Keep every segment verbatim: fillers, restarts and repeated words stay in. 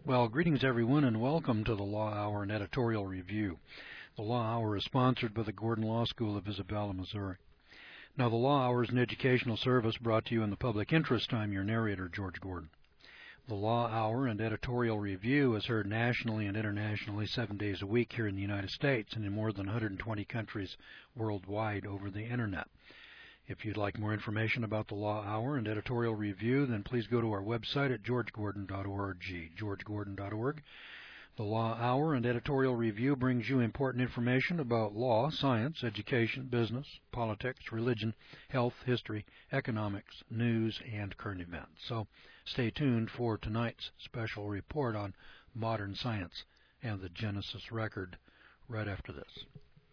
Well, greetings everyone and welcome to the Law Hour and Editorial Review. The Law Hour is sponsored by the Gordon Law School of Isabella, Missouri. Now, the Law Hour is an educational service brought to you in the public interest. I'm your narrator, George Gordon. The Law Hour and Editorial Review is heard nationally and internationally seven days a week here in the United States and in more than one hundred twenty countries worldwide over the Internet. If you'd like more information about the Law Hour and Editorial Review, then please go to our website at george gordon dot org, george gordon dot org. The Law Hour and Editorial Review brings you important information about law, science, education, business, politics, religion, health, history, economics, news, and current events. So stay tuned for tonight's special report on modern science and the Genesis record right after this.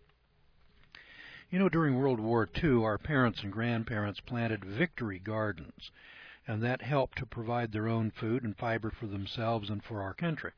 You know, during World War Two, our parents and grandparents planted victory gardens, and that helped to provide their own food and fiber for themselves and for our country.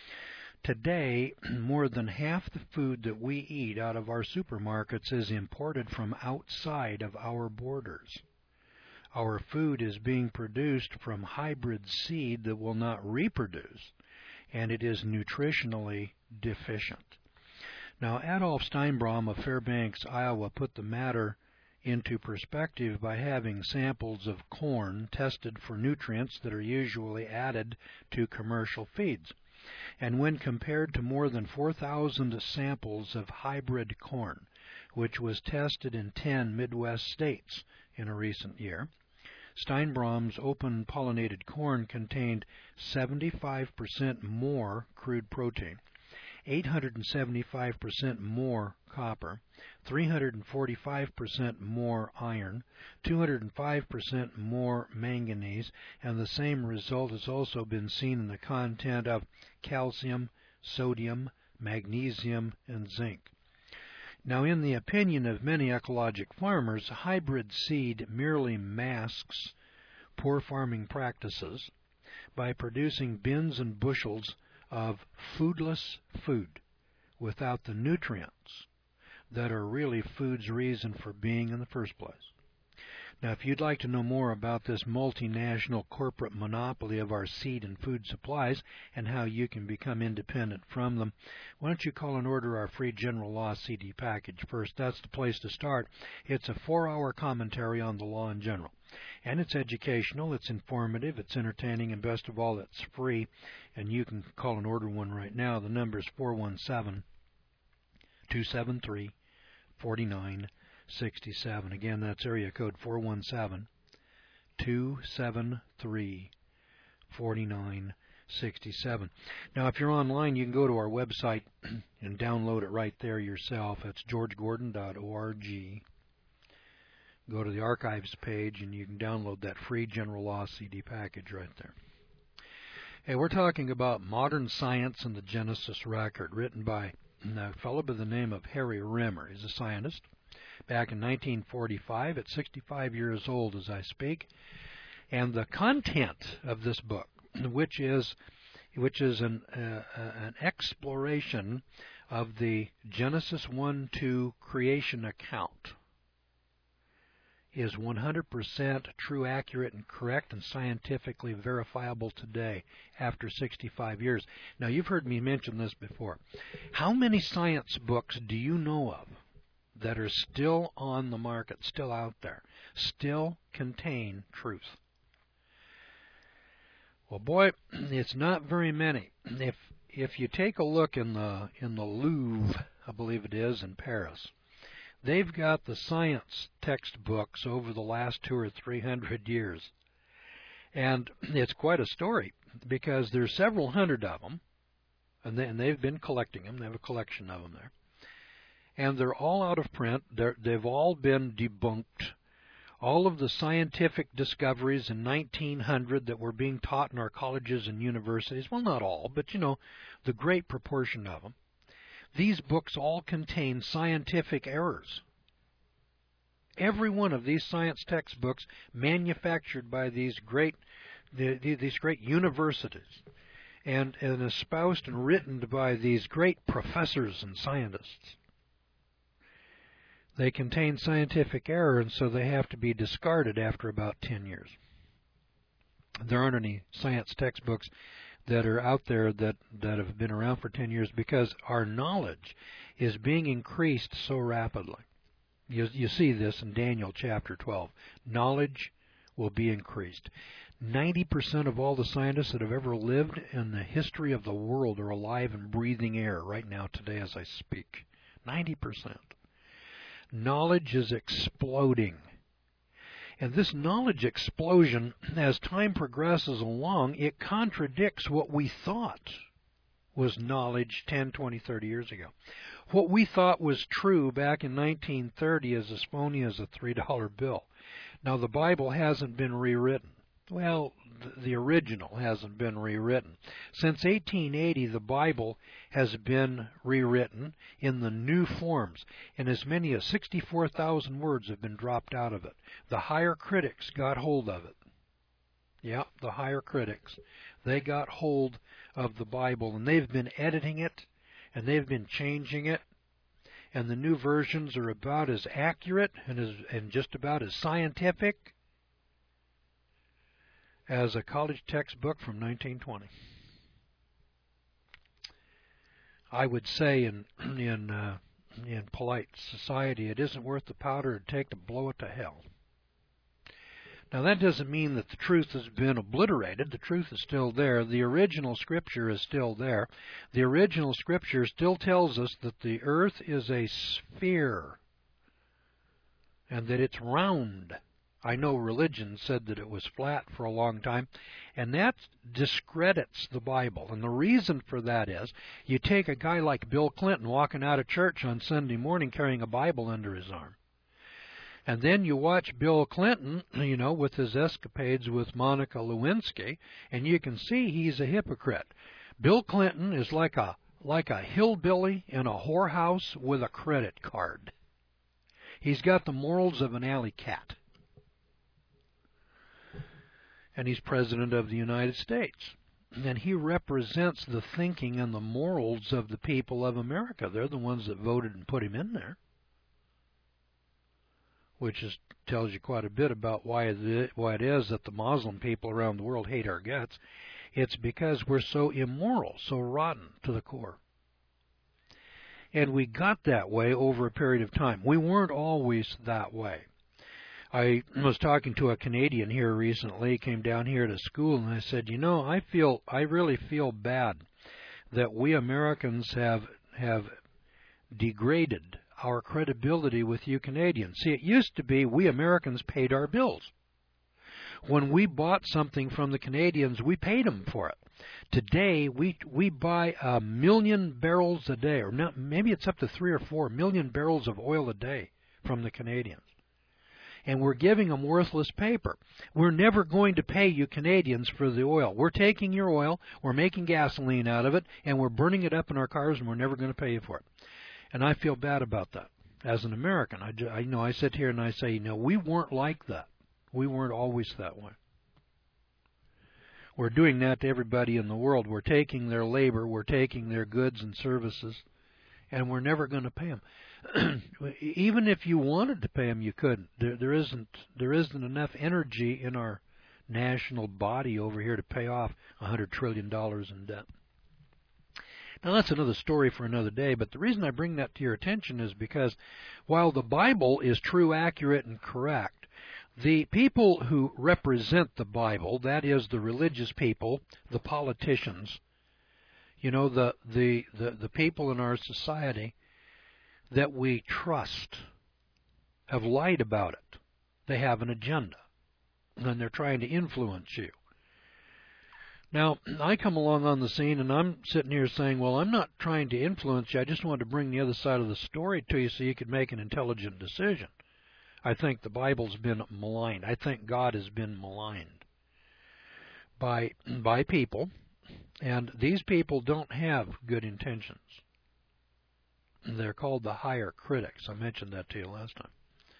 Today, more than half the food that we eat out of our supermarkets is imported from outside of our borders. Our food is being produced from hybrid seed that will not reproduce, and it is nutritionally deficient. Now, Adolf Steinbaum of Fairbanks, Iowa, put the matter into perspective by having samples of corn tested for nutrients that are usually added to commercial feeds. And when compared to more than four thousand samples of hybrid corn, which was tested in ten Midwest states in a recent year, Steinbaum's open-pollinated corn contained seventy-five percent more crude protein, eight hundred seventy-five percent more copper, three hundred forty-five percent more iron, two hundred five percent more manganese, and the same result has also been seen in the content of calcium, sodium, magnesium, and zinc. Now, in the opinion of many ecologic farmers, hybrid seed merely masks poor farming practices by producing bins and bushels of foodless food without the nutrients that are really food's reason for being in the first place. Now, if you'd like to know more about this multinational corporate monopoly of our seed and food supplies and how you can become independent from them, why don't you call and order our free General Law C D package first? That's the place to start. It's a four-hour commentary on the law in general. And it's educational, it's informative, it's entertaining, and best of all, it's free. And you can call and order one right now. The number is four one seven, two seven three, four nine six seven. Again, that's area code four one seven, two seven three, four nine six seven. Now, if you're online, you can go to our website and download it right there yourself. It's george gordon dot org. Go to the archives page and you can download that free General Law C D package right there. Hey, we're talking about Modern Science and the Genesis Record, written by a fellow by the name of Harry Rimmer. He's a scientist. Back in nineteen forty-five, at sixty-five years old as I speak. And the content of this book, which is which is an, uh, an exploration of the Genesis one two creation account, is one hundred percent true, accurate, and correct, and scientifically verifiable today after sixty-five years. Now, you've heard me mention this before. How many science books do you know of that are still on the market, still out there, still contain truth? Well, boy, it's not very many. If if you take a look in the in the Louvre, I believe it is, in Paris, they've got the science textbooks over the last two or three hundred years. And it's quite a story because there's several hundred of them, and, they, and they've been collecting them. They have a collection of them there. And they're all out of print. They're, they've all been debunked. All of the scientific discoveries in nineteen hundred that were being taught in our colleges and universities, well, not all, but, you know, the great proportion of them, these books all contain scientific errors. Every one of these science textbooks manufactured by these great the, the, these great universities and, and espoused and written by these great professors and scientists, they contain scientific error, and so they have to be discarded after about ten years. There aren't any science textbooks that are out there that, that have been around for ten years, because our knowledge is being increased so rapidly. You, you see this in Daniel chapter twelve. Knowledge will be increased. ninety percent of all the scientists that have ever lived in the history of the world are alive and breathing air right now today as I speak. ninety percent. Knowledge is exploding. And this knowledge explosion, as time progresses along, it contradicts what we thought was knowledge ten, twenty, thirty years ago. What we thought was true back in nineteen thirty is as phony as a three dollar bill. Now, the Bible hasn't been rewritten. Well, the original hasn't been rewritten. Since eighteen eighty, the Bible has been rewritten in the new forms, and as many as sixty-four thousand words have been dropped out of it. The higher critics got hold of it. Yeah, the higher critics. They got hold of the Bible, and they've been editing it, and they've been changing it, and the new versions are about as accurate and, as, and just about as scientific as a college textbook from nineteen twenty. I would say in in uh, in polite society, it isn't worth the powder it'd take to blow it to hell. Now, that doesn't mean that the truth has been obliterated. The truth is still there. The original Scripture is still there. The original Scripture still tells us that the earth is a sphere and that it's round. I know religion said that it was flat for a long time, and that discredits the Bible. And the reason for that is you take a guy like Bill Clinton walking out of church on Sunday morning carrying a Bible under his arm. And then you watch Bill Clinton, you know, with his escapades with Monica Lewinsky, and you can see he's a hypocrite. Bill Clinton is like a like a hillbilly in a whorehouse with a credit card. He's got the morals of an alley cat. And he's President of the United States. And he represents the thinking and the morals of the people of America. They're the ones that voted and put him in there. Which is, tells you quite a bit about why it, why it is that the Muslim people around the world hate our guts. It's because we're so immoral, so rotten to the core. And we got that way over a period of time. We weren't always that way. I was talking to a Canadian here recently, came down here to school, and I said, you know, I feel, I really feel bad that we Americans have have degraded our credibility with you Canadians. See, it used to be we Americans paid our bills. When we bought something from the Canadians, we paid them for it. Today, we we buy a million barrels a day, or not, maybe it's up to three or four million barrels of oil a day from the Canadians. And we're giving them worthless paper. We're never going to pay you Canadians for the oil. We're taking your oil, we're making gasoline out of it, and we're burning it up in our cars, and we're never going to pay you for it. And I feel bad about that. As an American, I, I you know I sit here and I say, you know, we weren't like that. We weren't always that way. We're doing that to everybody in the world. We're taking their labor, we're taking their goods and services, and we're never going to pay them. Even if you wanted to pay them, you couldn't. There, there isn't there isn't enough energy in our national body over here to pay off a hundred trillion dollars in debt. Now, that's another story for another day, but the reason I bring that to your attention is because while the Bible is true, accurate, and correct, the people who represent the Bible, that is the religious people, the politicians, you know, the, the, the, the people in our society that we trust have lied about it. They have an agenda, and they're trying to influence you. Now, I come along on the scene, and I'm sitting here saying, well, I'm not trying to influence you. I just wanted to bring the other side of the story to you so you could make an intelligent decision. I think the Bible's been maligned. I think God has been maligned by, by people, and these people don't have good intentions. They're called the higher critics. I mentioned that to you last time.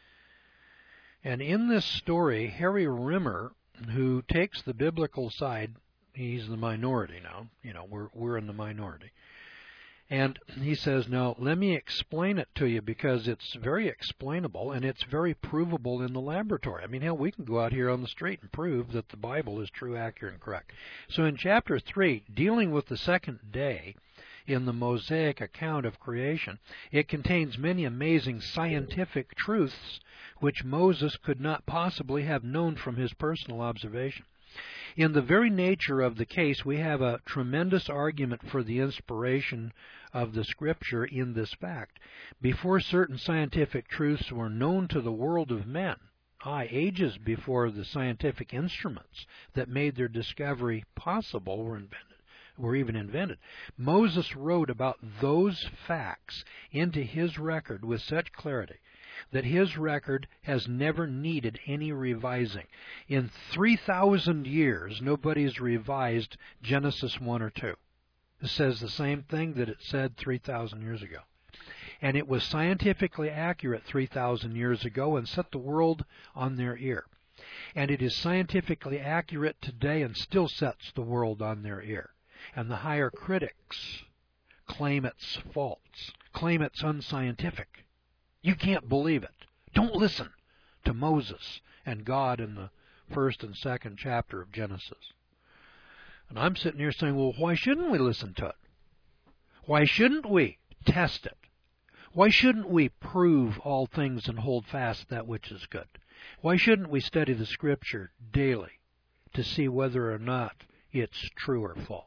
And in this story, Harry Rimmer, who takes the biblical side, he's the minority now. You know, we're we're in the minority. And he says, now, let me explain it to you because it's very explainable and it's very provable in the laboratory. I mean, hell, we can go out here on the street and prove that the Bible is true, accurate, and correct. So in chapter three, dealing with the second day in the Mosaic account of creation, it contains many amazing scientific truths which Moses could not possibly have known from his personal observation. In the very nature of the case, we have a tremendous argument for the inspiration of the Scripture in this fact. Before certain scientific truths were known to the world of men, aye, ages before the scientific instruments that made their discovery possible were invented, were even invented, Moses wrote about those facts into his record with such clarity that his record has never needed any revising. In three thousand years, nobody's revised Genesis one or two. It says the same thing that it said three thousand years ago. And it was scientifically accurate three thousand years ago and set the world on their ear. And it is scientifically accurate today and still sets the world on their ear. And the higher critics claim it's false, claim it's unscientific. You can't believe it. Don't listen to Moses and God in the first and second chapter of Genesis. And I'm sitting here saying, well, why shouldn't we listen to it? Why shouldn't we test it? Why shouldn't we prove all things and hold fast that which is good? Why shouldn't we study the Scripture daily to see whether or not it's true or false?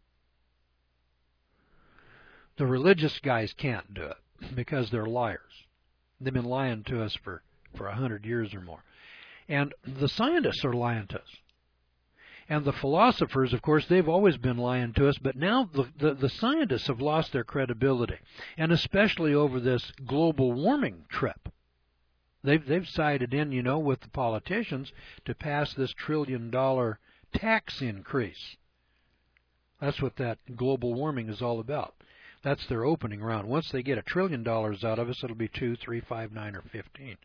The religious guys can't do it because they're liars. They've been lying to us for, for a hundred years or more. And the scientists are lying to us. And the philosophers, of course, they've always been lying to us, but now the, the, the scientists have lost their credibility, and especially over this global warming trip. They've, they've sided in, you know, with the politicians to pass this trillion dollar tax increase. That's what that global warming is all about. That's their opening round. Once they get a trillion dollars out of us, it'll be two, three, five, nine, or fifteen.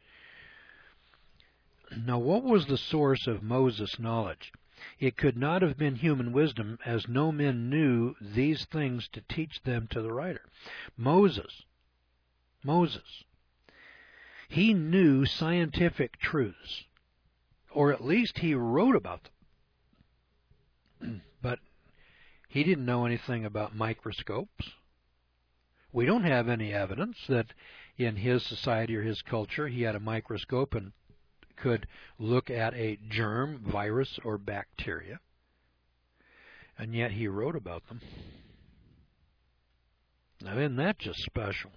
Now, what was the source of Moses' knowledge? It could not have been human wisdom, as no men knew these things to teach them to the writer. Moses, Moses, he knew scientific truths, or at least he wrote about them. But he didn't know anything about microscopes. We don't have any evidence that in his society or his culture he had a microscope and could look at a germ, virus, or bacteria. And yet he wrote about them. Now, isn't that just special?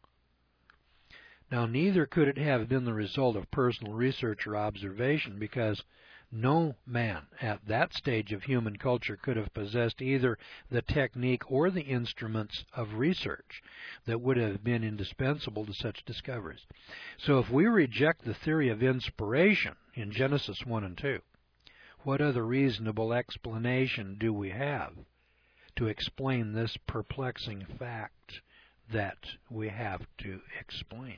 Now, neither could it have been the result of personal research or observation, because no man at that stage of human culture could have possessed either the technique or the instruments of research that would have been indispensable to such discoveries. So if we reject the theory of inspiration in Genesis one and two, what other reasonable explanation do we have to explain this perplexing fact that we have to explain?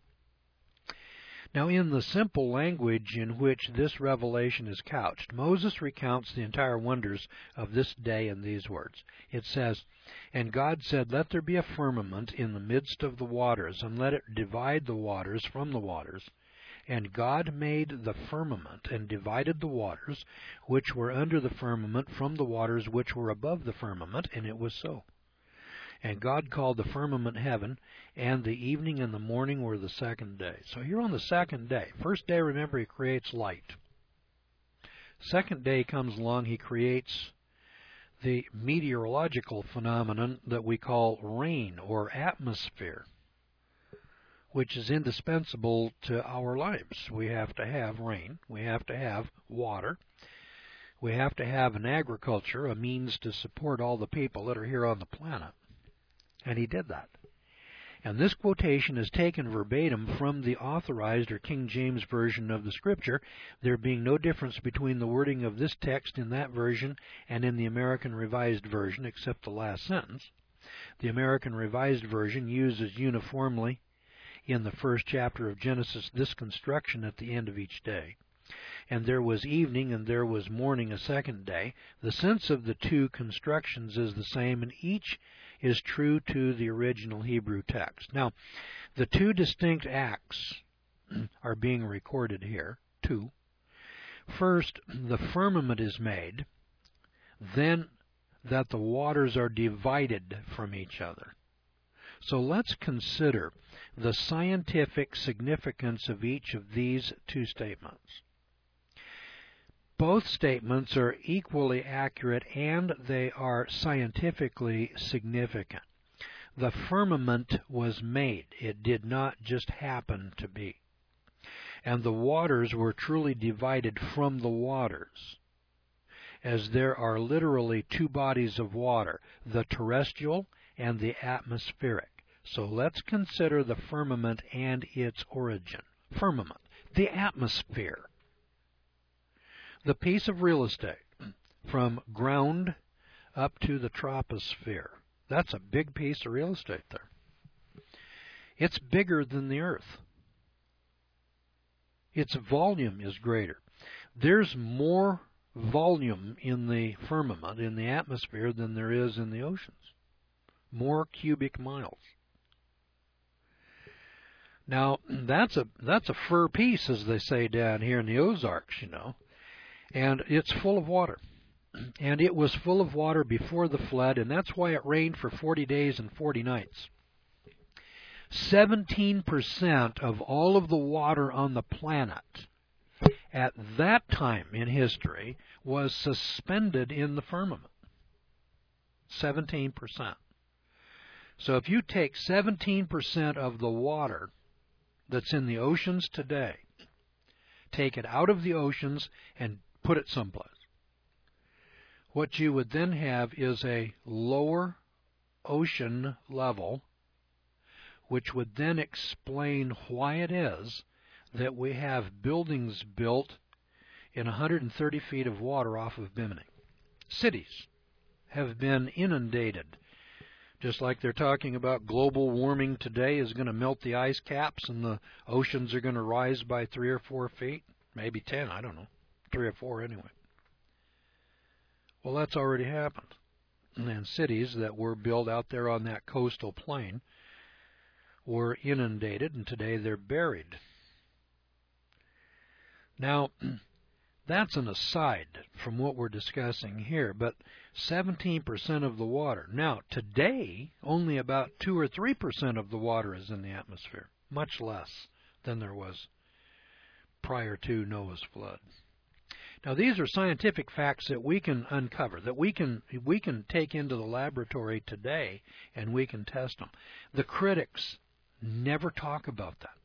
Now, in the simple language in which this revelation is couched, Moses recounts the entire wonders of this day in these words. It says, "And God said, Let there be a firmament in the midst of the waters, and let it divide the waters from the waters. And God made the firmament, and divided the waters which were under the firmament from the waters which were above the firmament, and it was so. And God called the firmament heaven, and the evening and the morning were the second day." So here on the second day, first day, remember, he creates light. Second day comes along, he creates the meteorological phenomenon that we call rain or atmosphere, which is indispensable to our lives. We have to have rain. We have to have water. We have to have an agriculture, a means to support all the people that are here on the planet. And he did that. And this quotation is taken verbatim from the Authorized or King James Version of the Scripture, there being no difference between the wording of this text in that version and in the American Revised Version, except the last sentence. The American Revised Version uses uniformly in the first chapter of Genesis this construction at the end of each day. And there was evening and there was morning a second day. The sense of the two constructions is the same, and each is true to the original Hebrew text. Now, the two distinct acts are being recorded here, two. First, the firmament is made, then that the waters are divided from each other. So let's consider the scientific significance of each of these two statements. Both statements are equally accurate and they are scientifically significant. The firmament was made. It did not just happen to be. And the waters were truly divided from the waters, as there are literally two bodies of water, the terrestrial and the atmospheric. So let's consider the firmament and its origin. Firmament, the atmosphere. The piece of real estate from ground up to the troposphere. That's a big piece of real estate there. It's bigger than the Earth. Its volume is greater. There's more volume in the firmament, in the atmosphere, than there is in the oceans. More cubic miles. Now, that's a that's a fur piece, as they say down here in the Ozarks, you know. And it's full of water. And it was full of water before the flood, and that's why it rained for forty days and forty nights. seventeen percent of all of the water on the planet at that time in history was suspended in the firmament. seventeen percent. So if you take seventeen percent of the water that's in the oceans today, take it out of the oceans and put it someplace, what you would then have is a lower ocean level, which would then explain why it is that we have buildings built in one hundred thirty feet of water off of Bimini. Cities have been inundated. Just like they're talking about global warming today is going to melt the ice caps and the oceans are going to rise by three or four feet, maybe ten, I don't know, three or four anyway. Well, that's already happened. And cities that were built out there on that coastal plain were inundated, and today they're buried. Now, that's an aside from what we're discussing here, but seventeen percent of the water. Now, today, only about two or three percent of the water is in the atmosphere, much less than there was prior to Noah's flood. Now, these are scientific facts that we can uncover, that we can we can take into the laboratory today, and we can test them. The critics never talk about that.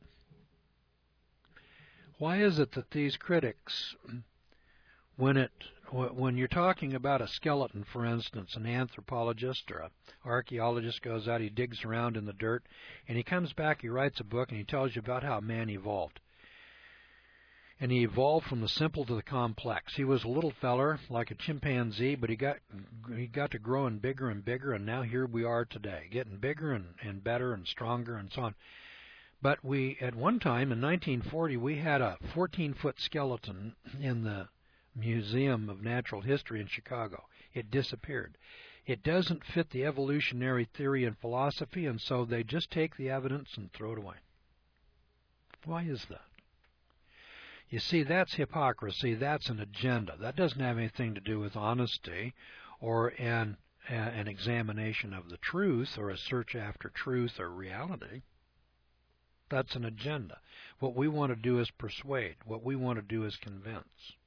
Why is it that these critics, when it when you're talking about a skeleton, for instance, an anthropologist or an archaeologist goes out, he digs around in the dirt, and he comes back, he writes a book, and he tells you about how man evolved. And he evolved from the simple to the complex. He was a little feller, like a chimpanzee, but he got he got to growing bigger and bigger, and now here we are today, getting bigger and, and better and stronger and so on. But we, at one time in nineteen forty, we had a fourteen-foot skeleton in the Museum of Natural History in Chicago. It disappeared. It doesn't fit the evolutionary theory and philosophy, and so they just take the evidence and throw it away. Why is that? You see, that's hypocrisy. That's an agenda. That doesn't have anything to do with honesty or an, uh, an examination of the truth or a search after truth or reality. That's an agenda. What we want to do is persuade. What we want to do is convince.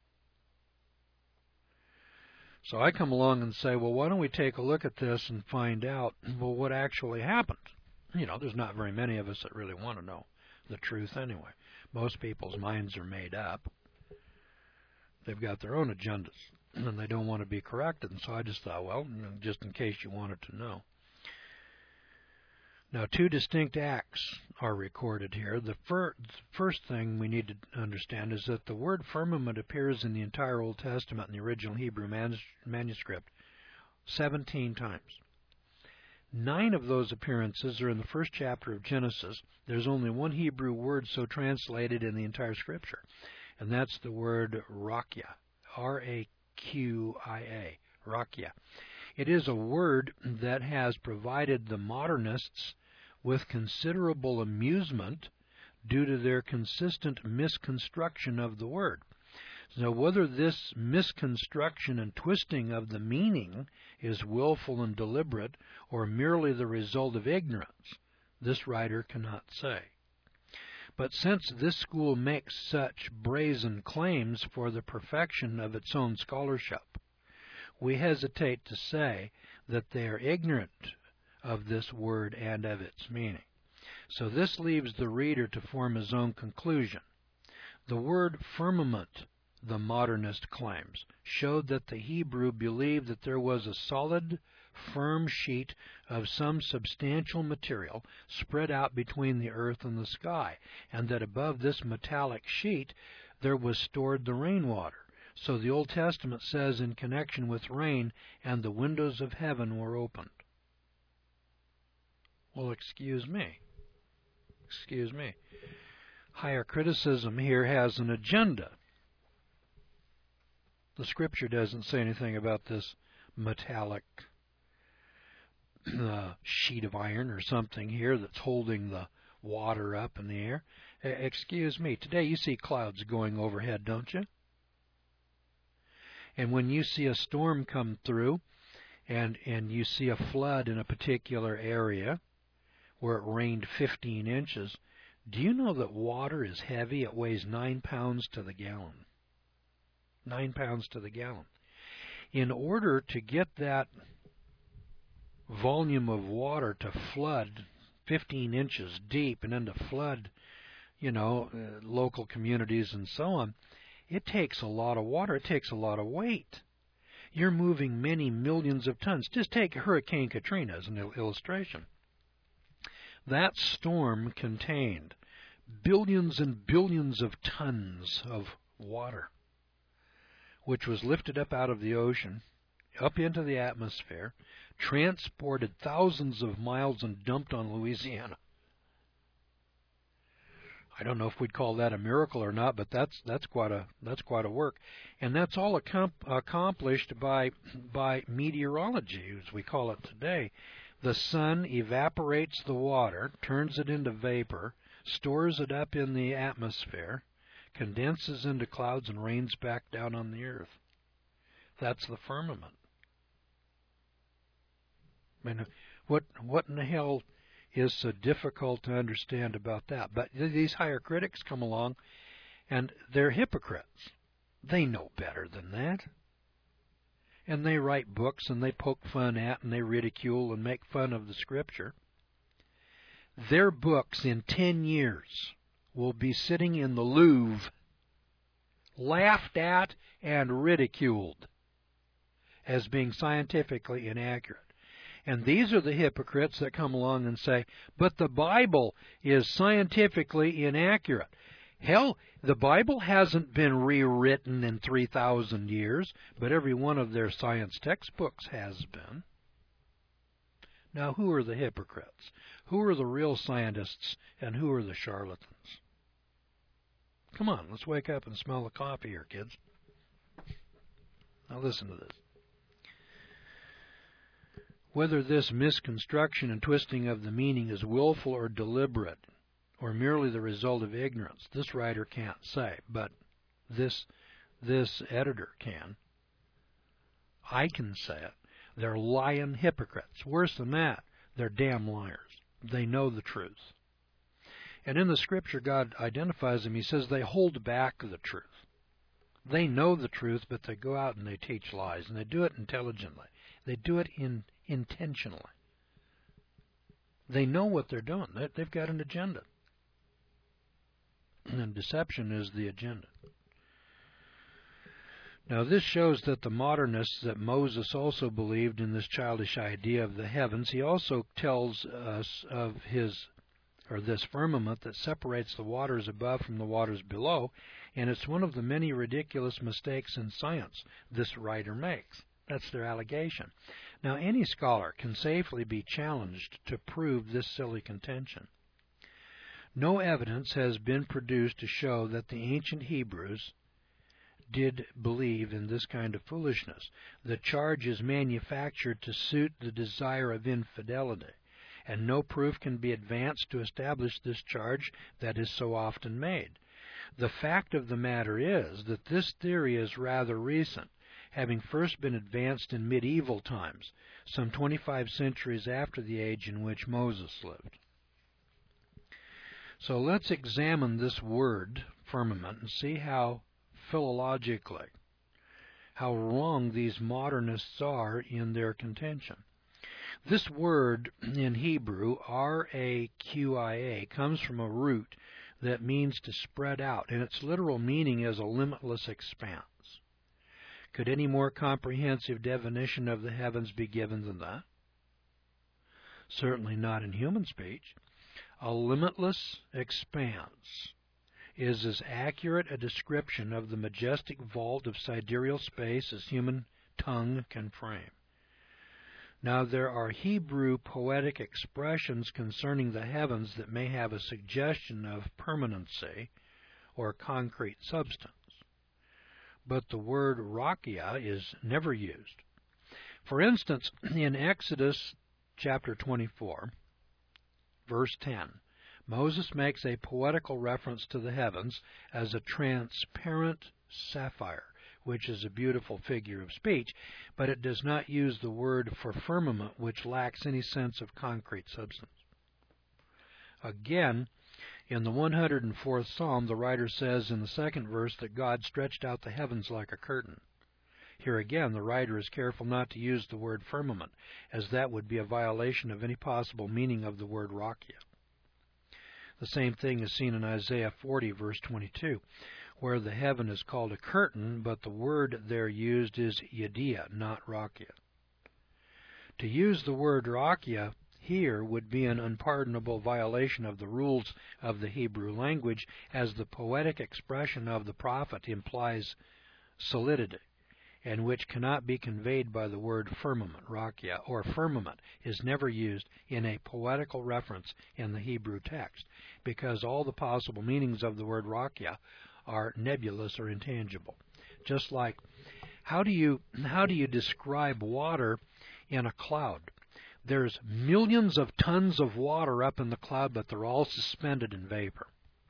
So I come along and say, well, why don't we take a look at this and find out, well, what actually happened? You know, there's not very many of us that really want to know the truth anyway. Most people's minds are made up. They've got their own agendas, and they don't want to be corrected. And so I just thought, well, you know, just in case you wanted to know. Now, two distinct acts are recorded here. The fir first thing we need to understand is that the word firmament appears in the entire Old Testament in the original Hebrew manus manuscript seventeen times. Nine of those appearances are in the first chapter of Genesis. There's only one Hebrew word so translated in the entire Scripture. and that's the word rakia, R A Q I A, rakia. It is a word that has provided the modernists with considerable amusement due to their consistent misconstruction of the word. So whether this misconstruction and twisting of the meaning is willful and deliberate or merely the result of ignorance, this writer cannot say. But since this school makes such brazen claims for the perfection of its own scholarship, we hesitate to say that they are ignorant of this word and of its meaning. So this leaves the reader to form his own conclusion. The word firmament, the modernist claims, showed that the Hebrew believed that there was a solid, firm sheet of some substantial material spread out between the earth and the sky, and that above this metallic sheet there was stored the rainwater. So the Old Testament says in connection with rain, and the windows of heaven were opened. Well, excuse me. Excuse me. Higher criticism here has an agenda. The Scripture doesn't say anything about this metallic uh, sheet of iron or something here that's holding the water up in the air. Uh, excuse me, today you see clouds going overhead, don't you? And when you see a storm come through and, and you see a flood in a particular area where it rained fifteen inches, do you know that water is heavy? It weighs nine pounds to the gallon. Nine pounds to the gallon. In order to get that volume of water to flood fifteen inches deep and then to flood, you know, uh, local communities and so on, it takes a lot of water. It takes a lot of weight. You're moving many millions of tons. Just take Hurricane Katrina as an il- illustration. That storm contained billions and billions of tons of water, which was lifted up out of the ocean, up into the atmosphere, transported thousands of miles and dumped on Louisiana. I don't know if we'd call that a miracle or not, but that's that's quite a that's quite a work, and that's all accom- accomplished by by meteorology, as we call it today. The sun evaporates the water, turns it into vapor, stores it up in the atmosphere, condenses into clouds, and rains back down on the earth. That's the firmament. I mean, what what in the hell is so difficult to understand about that? But these higher critics come along, and they're hypocrites. They know better than that. And they write books, and they poke fun at, and they ridicule and make fun of the Scripture. Their books in ten years will be sitting in the Louvre, laughed at and ridiculed as being scientifically inaccurate. And these are the hypocrites that come along and say, but the Bible is scientifically inaccurate. Hell, the Bible hasn't been rewritten in three thousand years, but every one of their science textbooks has been. Now, who are the hypocrites? Who are the real scientists, and who are the charlatans? Come on, let's wake up and smell the coffee here, kids. Now listen to this. Whether this misconstruction and twisting of the meaning is willful or deliberate, or merely the result of ignorance, this writer can't say, but this this editor can. I can say it. They're lying hypocrites. Worse than that, they're damn liars. They know the truth. And in the Scripture, God identifies them. He says they hold back the truth. They know the truth, but they go out and they teach lies, and they do it intelligently. They do it in, intentionally. They know what they're doing. They, they've got an agenda. And deception is the agenda. Now this shows that the modernists, that Moses also believed in this childish idea of the heavens. He also tells us of his, or this firmament that separates the waters above from the waters below, and it's one of the many ridiculous mistakes in science this writer makes. That's their allegation. Now any scholar can safely be challenged to prove this silly contention. No evidence has been produced to show that the ancient Hebrews did believe in this kind of foolishness. The charge is manufactured to suit the desire of infidelity, and no proof can be advanced to establish this charge that is so often made. The fact of the matter is that this theory is rather recent, having first been advanced in medieval times, some twenty-five centuries after the age in which Moses lived. So let's examine this word, firmament, and see how philologically, how wrong these modernists are in their contention. This word in Hebrew, R A Q I A, comes from a root that means to spread out, and its literal meaning is a limitless expanse. Could any more comprehensive definition of the heavens be given than that? Certainly not in human speech. A limitless expanse is as accurate a description of the majestic vault of sidereal space as human tongue can frame. Now, there are Hebrew poetic expressions concerning the heavens that may have a suggestion of permanency or concrete substance, but the word rakia is never used. For instance, in Exodus chapter twenty-four, verse ten, Moses makes a poetical reference to the heavens as a transparent sapphire, which is a beautiful figure of speech, but it does not use the word for firmament, which lacks any sense of concrete substance. Again, in the one hundred fourth Psalm, the writer says in the second verse that God stretched out the heavens like a curtain. Here again, the writer is careful not to use the word firmament, as that would be a violation of any possible meaning of the word rakia. The same thing is seen in Isaiah forty, verse twenty-two, where the heaven is called a curtain, but the word there used is yedia, not rakia. To use the word rakia here would be an unpardonable violation of the rules of the Hebrew language, as the poetic expression of the prophet implies solidity, and which cannot be conveyed by the word firmament, rakia, or firmament is never used in a poetical reference in the Hebrew text, because all the possible meanings of the word rakia are nebulous or intangible. Just like, how do you how do you describe water in a cloud? There's millions of tons of water up in the cloud, but they're all suspended in vapor.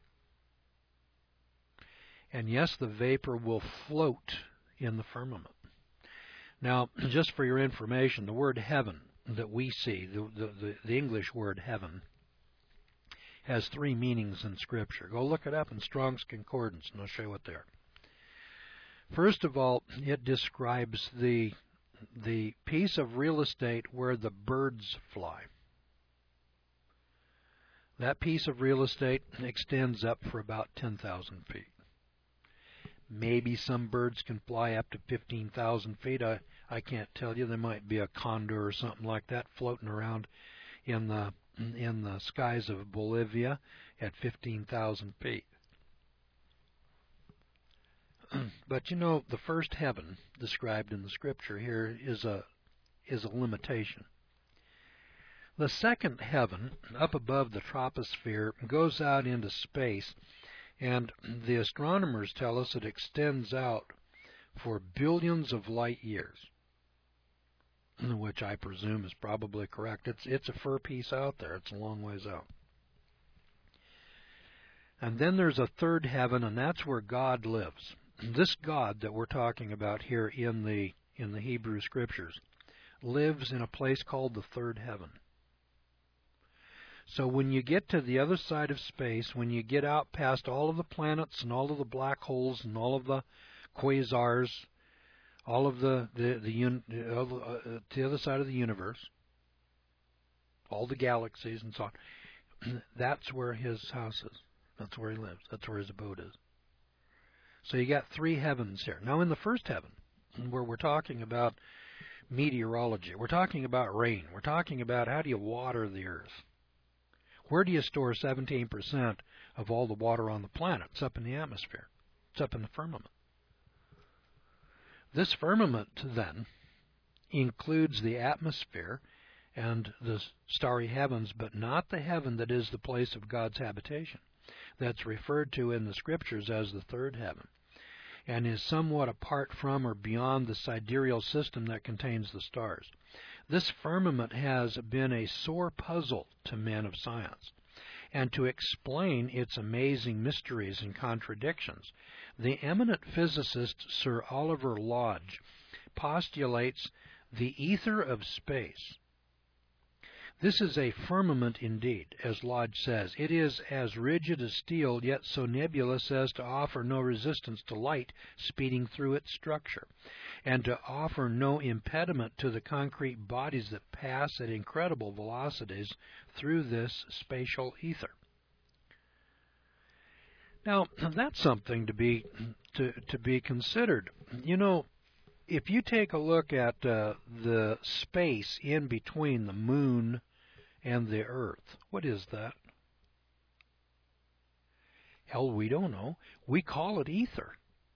And yes, the vapor will float in the firmament. Now, just for your information, the word heaven that we see, the, the, the English word heaven, has three meanings in Scripture. Go look it up in Strong's Concordance, and I'll show you what they are. First of all, it describes the, the piece of real estate where the birds fly. That piece of real estate extends up for about ten thousand feet. Maybe some birds can fly up to fifteen thousand feet. I, I can't tell you. There might be a condor or something like that floating around in the in the skies of Bolivia at fifteen thousand feet. But you know, the first heaven described in the Scripture here is a is a limitation. The second heaven, up above the troposphere, goes out into space, and the astronomers tell us it extends out for billions of light years, which I presume is probably correct. It's, it's a fur piece out there. It's a long ways out. And then there's a third heaven, and that's where God lives. This God that we're talking about here in the, in the Hebrew Scriptures lives in a place called the third heaven. So when you get to the other side of space, when you get out past all of the planets and all of the black holes and all of the quasars, all of the the, the, un, uh, uh, the other side of the universe, all the galaxies and so on, that's where his house is. That's where he lives. That's where his abode is. So you got three heavens here. Now in the first heaven, where we're talking about meteorology, we're talking about rain, we're talking about how do you water the earth. Where do you store seventeen percent of all the water on the planet? It's up in the atmosphere. It's up in the firmament. This firmament, then, includes the atmosphere and the starry heavens, but not the heaven that is the place of God's habitation. That's referred to in the Scriptures as the third heaven, and is somewhat apart from or beyond the sidereal system that contains the stars. This firmament has been a sore puzzle to men of science, and to explain its amazing mysteries and contradictions, the eminent physicist Sir Oliver Lodge postulates the ether of space. This is a firmament indeed, as Lodge says. It is as rigid as steel, yet so nebulous as to offer no resistance to light speeding through its structure, and to offer no impediment to the concrete bodies that pass at incredible velocities through this spatial ether. Now, that's something to be to, to be considered. You know, if you take a look at uh, the space in between the moon and the earth, what is that? Hell, we don't know. We call it ether.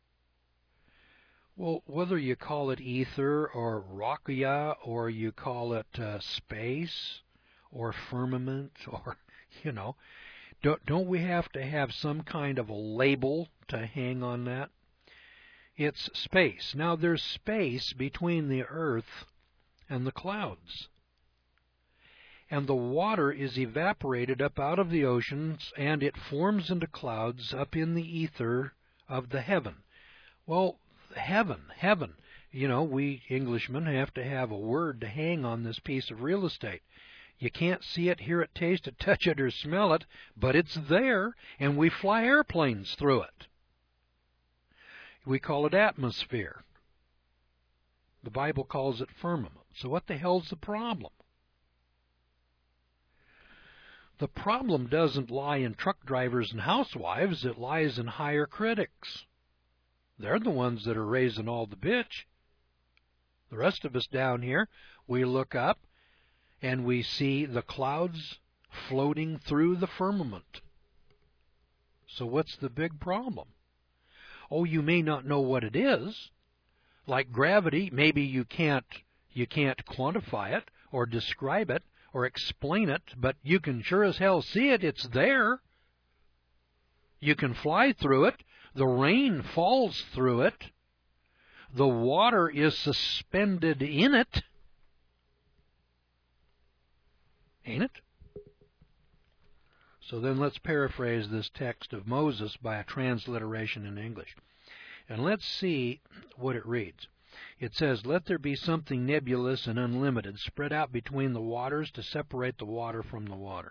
Well, whether you call it ether or rakia, or you call it uh, space or firmament, or, you know, don't, don't we have to have some kind of a label to hang on that? It's space. Now, there's space between the earth and the clouds, and the water is evaporated up out of the oceans, and it forms into clouds up in the ether of the heaven. Well, heaven, heaven, you know, we Englishmen have to have a word to hang on this piece of real estate. You can't see it, hear it, taste it, touch it, or smell it, but it's there, and we fly airplanes through it. We call it atmosphere. The Bible calls it firmament. So what the hell's the problem? The problem doesn't lie in truck drivers and housewives. It lies in higher critics. They're the ones that are raising all the bitch. The rest of us down here, we look up and we see the clouds floating through the firmament. So what's the big problem? Oh, you may not know what it is. Like gravity, maybe you can't you can't quantify it or describe it or explain it, but you can sure as hell see it. It's there. You can fly through it. The rain falls through it. The water is suspended in it. Ain't it? So then let's paraphrase this text of Moses by a transliteration in English. And let's see what it reads. It says, "Let there be something nebulous and unlimited spread out between the waters to separate the water from the water."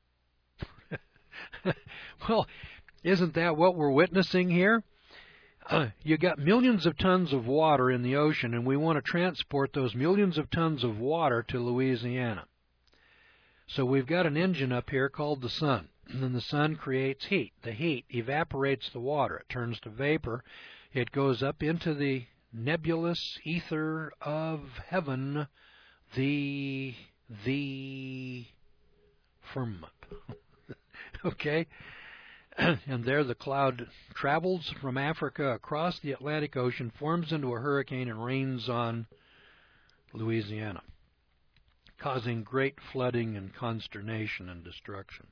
Well, isn't that what we're witnessing here? Uh, you got millions of tons of water in the ocean, and we want to transport those millions of tons of water to Louisiana. So we've got an engine up here called the sun, and then the sun creates heat. The heat evaporates the water. It turns to vapor. It goes up into the nebulous ether of heaven, the the firmament. Okay? And there the cloud travels from Africa across the Atlantic Ocean, forms into a hurricane, and rains on Louisiana, causing great flooding and consternation and destruction.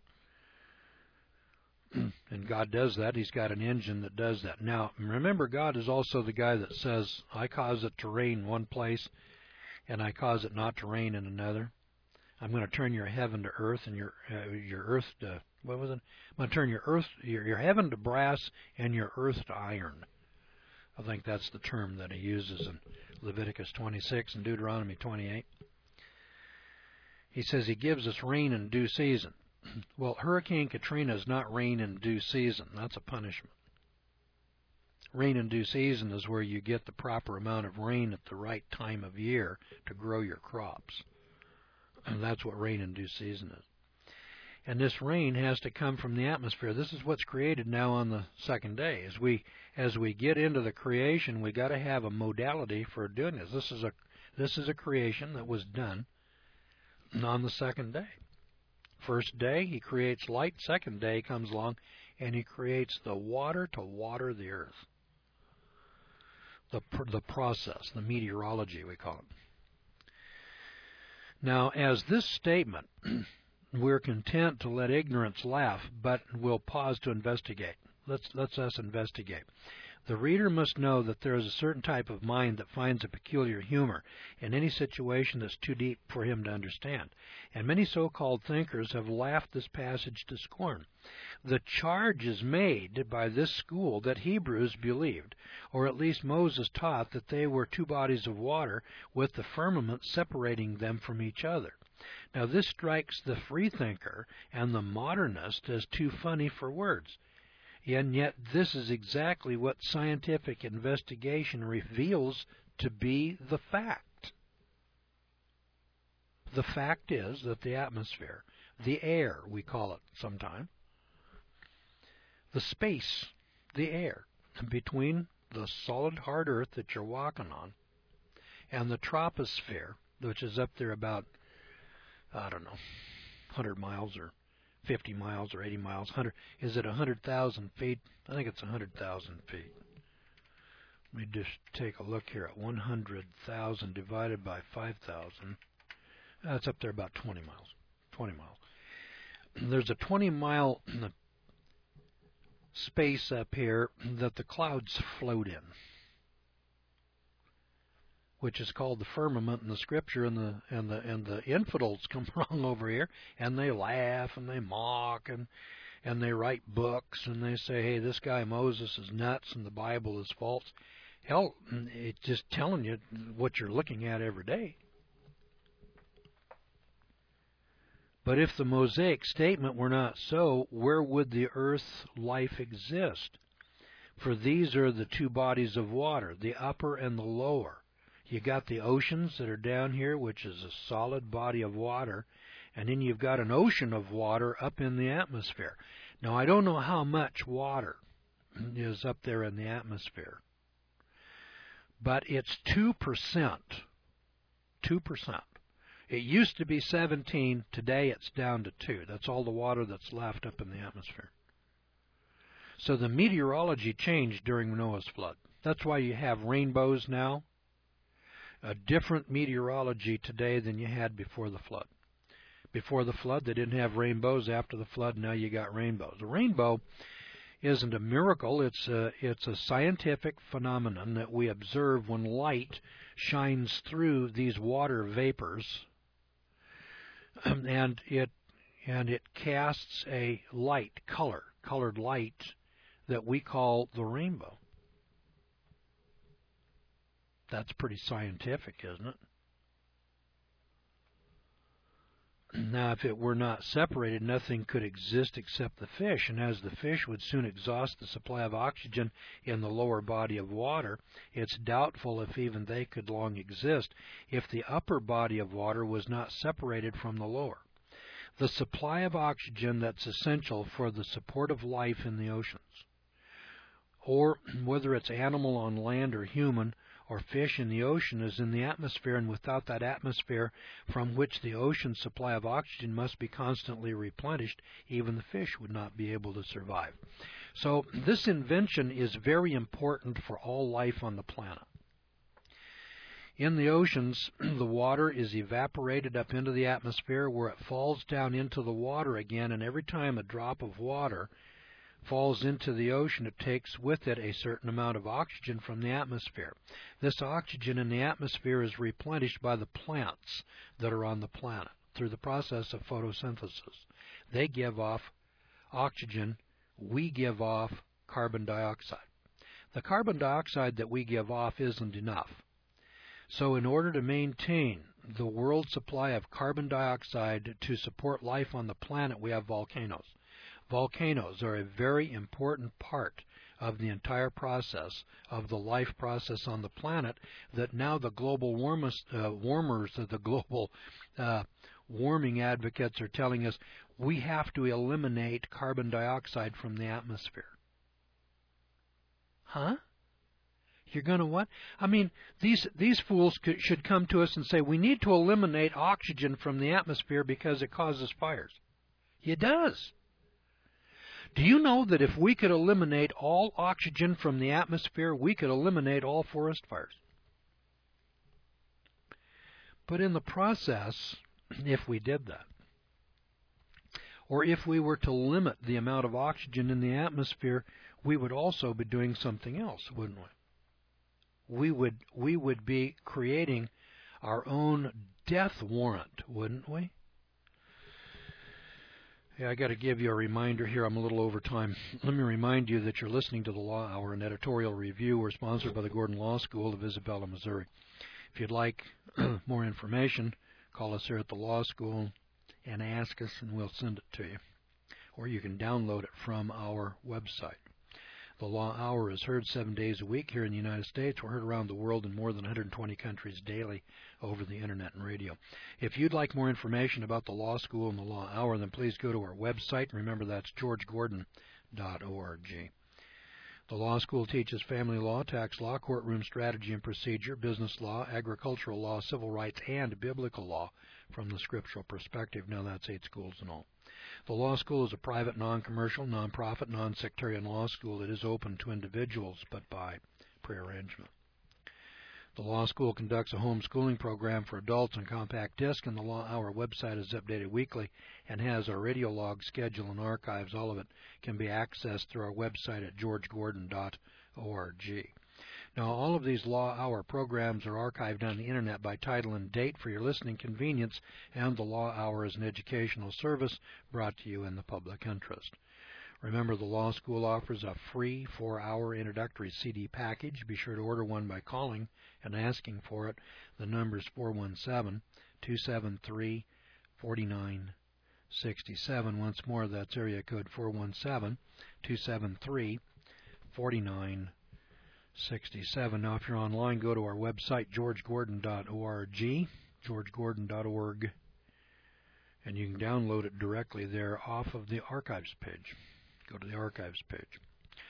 And God does that. He's got an engine that does that. Now, remember, God is also the guy that says, I cause it to rain one place, and I cause it not to rain in another. I'm going to turn your heaven to earth, and your uh, your earth to, what was it? I'm going to turn your earth, your, your heaven to brass, and your earth to iron. I think that's the term that he uses in Leviticus twenty-six and Deuteronomy twenty-eight. He says he gives us rain in due season. Well, Hurricane Katrina is not rain in due season. That's a punishment. Rain in due season is where you get the proper amount of rain at the right time of year to grow your crops. And that's what rain in due season is. And this rain has to come from the atmosphere. This is what's created now on the second day. As we as we get into the creation, we got to have a modality for doing this. This is a this is a creation that was done on the second day. First day, he creates light. Second day comes along, and he creates the water to water the earth. The, the process, the meteorology, we call it. Now, as this statement, we're content to let ignorance laugh, but we'll pause to investigate. Let's, let's us investigate. The reader must know that there is a certain type of mind that finds a peculiar humor in any situation that's too deep for him to understand, and many so-called thinkers have laughed this passage to scorn. The charge is made by this school that Hebrews believed, or at least Moses taught, that they were two bodies of water with the firmament separating them from each other. Now this strikes the freethinker and the modernist as too funny for words. And yet this is exactly what scientific investigation reveals to be the fact. The fact is that the atmosphere, the air we call it sometimes, the space, the air between the solid hard earth that you're walking on and the troposphere, which is up there about, I don't know, one hundred miles or fifty miles or eighty miles, one hundred, is it one hundred thousand feet? I think it's one hundred thousand feet. Let me just take a look here at one hundred thousand divided by five thousand. That's up there about twenty miles. twenty miles. There's a twenty mile space up here that the clouds float in, which is called the firmament in the scripture, and the and the and the infidels come along over here and they laugh and they mock and and they write books and they say, hey, this guy Moses is nuts and the Bible is false. Hell, it's just telling you what you're looking at every day. But if the Mosaic statement were not so, where would the earth's life exist? For these are the two bodies of water, the upper and the lower. You got the oceans that are down here, which is a solid body of water, and then you've got an ocean of water up in the atmosphere. Now, I don't know how much water is up there in the atmosphere, but it's two percent. two percent. It used to be seventeen. Today it's down to two. That's all the water that's left up in the atmosphere. So the meteorology changed during Noah's flood. That's why you have rainbows now. A different meteorology today than you had before the flood. Before the flood, they didn't have rainbows. After the flood, now you got rainbows. A rainbow isn't a miracle. It's a, it's a scientific phenomenon that we observe when light shines through these water vapors, and it and it casts a light, color, colored light that we call the rainbow. That's pretty scientific, isn't it? Now, if it were not separated, nothing could exist except the fish, and as the fish would soon exhaust the supply of oxygen in the lower body of water, it's doubtful if even they could long exist if the upper body of water was not separated from the lower. The supply of oxygen that's essential for the support of life in the oceans, or whether it's animal on land or human, or fish in the ocean, is in the atmosphere, and without that atmosphere from which the ocean supply of oxygen must be constantly replenished, even the fish would not be able to survive. So this invention is very important for all life on the planet. In the oceans, the water is evaporated up into the atmosphere, where it falls down into the water again, and every time a drop of water falls into the ocean, it takes with it a certain amount of oxygen from the atmosphere. This oxygen in the atmosphere is replenished by the plants that are on the planet through the process of photosynthesis. They give off oxygen. We give off carbon dioxide. The carbon dioxide that we give off isn't enough. So in order to maintain the world supply of carbon dioxide to support life on the planet, we have volcanoes. Volcanoes are a very important part of the entire process of the life process on the planet, that now the global warmers, uh, warmers of the global uh, warming advocates are telling us we have to eliminate carbon dioxide from the atmosphere. Huh? You're going to what? I mean, these these fools could, should come to us and say we need to eliminate oxygen from the atmosphere because it causes fires. It does. Do you know that if we could eliminate all oxygen from the atmosphere, we could eliminate all forest fires? But in the process, if we did that. Or if we were to limit the amount of oxygen in the atmosphere, we would also be doing something else, wouldn't we? We would, we would be creating our own death warrant, wouldn't we? Yeah, I got to give you a reminder here. I'm a little over time. Let me remind you that you're listening to the Law Hour, an editorial review. We're sponsored by the Gordon Law School of Isabella, Missouri. If you'd like more information, call us here at the Law School and ask us, and we'll send it to you. Or you can download it from our website. The Law Hour is heard seven days a week here in the United States. We're heard around the world in more than one hundred twenty countries daily over the Internet and radio. If you'd like more information about the Law School and the Law Hour, then please go to our website. Remember, that's george gordon dot org. The Law School teaches family law, tax law, courtroom strategy and procedure, business law, agricultural law, civil rights, and biblical law from the scriptural perspective. Now, that's eight schools in all. The Law School is a private, non-commercial, non-profit, non-sectarian law school that is open to individuals, but by prearrangement. The Law School conducts a homeschooling program for adults on compact disc, and the Law Hour website is updated weekly and has our radio log schedule and archives. All of it can be accessed through our website at george gordon dot org. Now, all of these Law Hour programs are archived on the Internet by title and date for your listening convenience, and the Law Hour is an educational service brought to you in the public interest. Remember, the Law School offers a free four-hour introductory C D package. Be sure to order one by calling and asking for it. The number is four one seven, two seven three, four nine six seven. Once more, that's area code four one seven, two seven three, four nine six seven. Now, if you're online, go to our website, george gordon dot org, george gordon dot org, and you can download it directly there off of the archives page. Go to the archives page.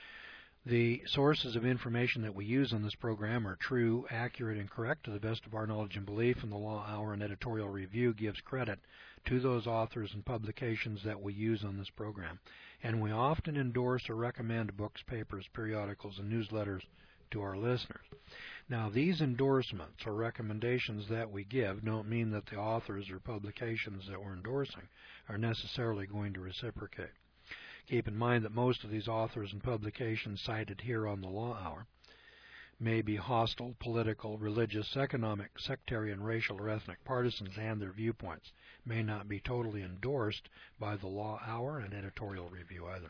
The sources of information that we use on this program are true, accurate, and correct to the best of our knowledge and belief, and the Law Hour and editorial review gives credit to those authors and publications that we use on this program. And we often endorse or recommend books, papers, periodicals, and newsletters to our listeners. Now, these endorsements or recommendations that we give don't mean that the authors or publications that we're endorsing are necessarily going to reciprocate. Keep in mind that most of these authors and publications cited here on the Law Hour may be hostile, political, religious, economic, sectarian, racial, or ethnic partisans, and their viewpoints may not be totally endorsed by the Law Hour and editorial review either.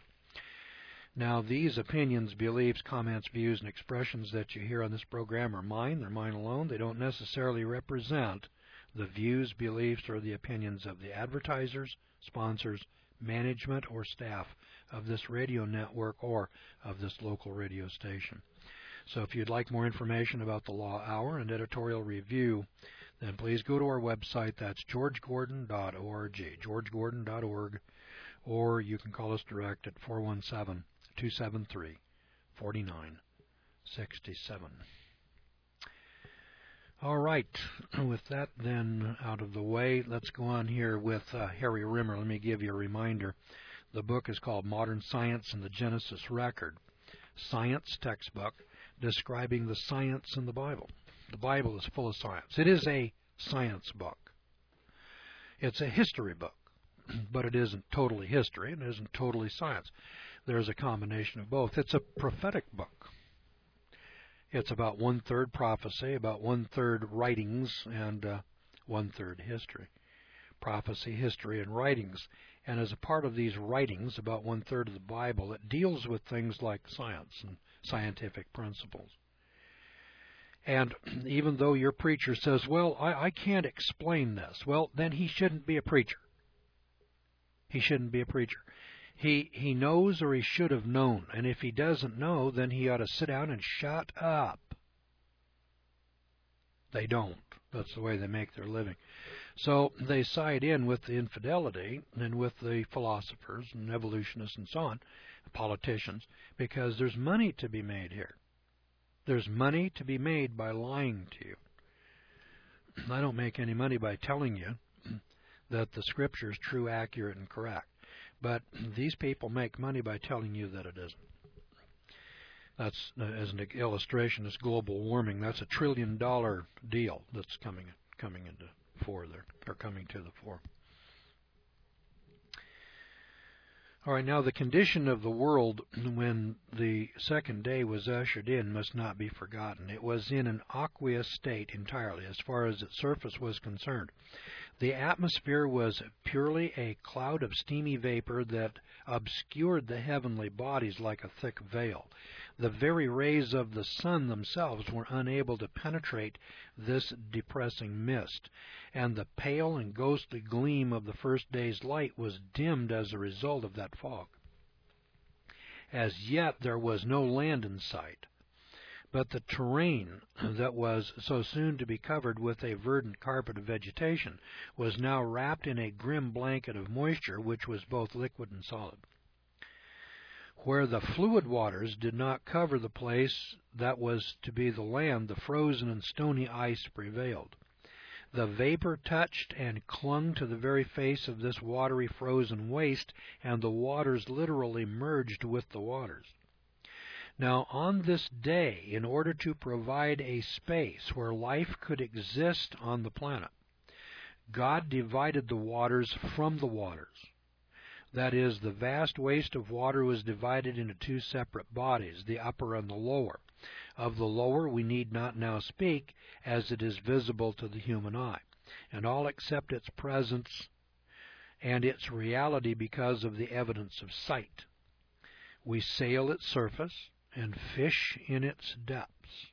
Now, these opinions, beliefs, comments, views, and expressions that you hear on this program are mine. They're mine alone. They don't necessarily represent the views, beliefs, or the opinions of the advertisers, sponsors, management, or staff of this radio network or of this local radio station. So if you'd like more information about the Law Hour and editorial review, then please go to our website. That's george gordon dot org, george gordon dot org, or you can call us direct at four one seven, two seven three, four nine six seven. All right, with that then out of the way, let's go on here with uh, Harry Rimmer. Let me give you a reminder. The book is called Modern Science and the Genesis Record, science textbook describing the science in the Bible. The Bible is full of science. It is a science book. It's a history book, but it isn't totally history and it isn't totally science. There's a combination of both. It's a prophetic book. It's about one-third prophecy, about one-third writings, and uh, one-third history. Prophecy, history, and writings. And as a part of these writings, about one-third of the Bible, it deals with things like science and scientific principles. And even though your preacher says, well, I, I can't explain this, well, then he shouldn't be a preacher. He shouldn't be a preacher. He he knows, or he should have known. And if he doesn't know, then he ought to sit down and shut up. They don't. That's the way they make their living. So they side in with the infidelity and with the philosophers and evolutionists and so on, politicians, because there's money to be made here. There's money to be made by lying to you. I don't make any money by telling you that the Scripture is true, accurate, and correct. But these people make money by telling you that it isn't. That's, as an illustration, is global warming. That's a trillion dollar deal that's coming coming into fore there, are coming to the fore. All right, now the condition of the world when the second day was ushered in must not be forgotten. It was in an aqueous state entirely as far as its surface was concerned. The atmosphere was purely a cloud of steamy vapor that obscured the heavenly bodies like a thick veil. The very rays of the sun themselves were unable to penetrate this depressing mist, and the pale and ghostly gleam of the first day's light was dimmed as a result of that fog. As yet there was no land in sight, but the terrain that was so soon to be covered with a verdant carpet of vegetation was now wrapped in a grim blanket of moisture which was both liquid and solid. Where the fluid waters did not cover the place that was to be the land, the frozen and stony ice prevailed. The vapor touched and clung to the very face of this watery frozen waste, and the waters literally merged with the waters. Now, on this day, in order to provide a space where life could exist on the planet, God divided the waters from the waters. That is, the vast waste of water was divided into two separate bodies, the upper and the lower. Of the lower we need not now speak, as it is visible to the human eye, and all accept its presence and its reality because of the evidence of sight. We sail its surface and fish in its depths.